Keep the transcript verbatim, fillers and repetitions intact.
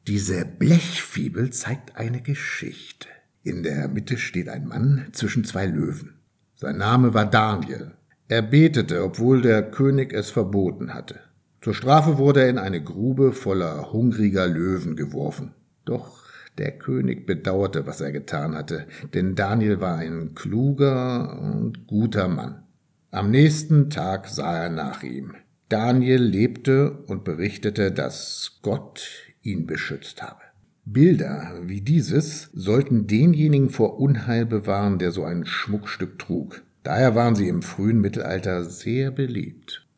Diese Blechfibel zeigt eine Geschichte. In der Mitte steht ein Mann zwischen zwei Löwen. Sein Name war Daniel. Er betete, obwohl der König es verboten hatte. Zur Strafe wurde er in eine Grube voller hungriger Löwen geworfen. Doch der König bedauerte, was er getan hatte, denn Daniel war ein kluger und guter Mann. Am nächsten Tag sah er nach ihm. Daniel lebte und berichtete, dass Gott ihn beschützt habe. Bilder wie dieses sollten denjenigen vor Unheil bewahren, der so ein Schmuckstück trug. Daher waren sie im frühen Mittelalter sehr beliebt.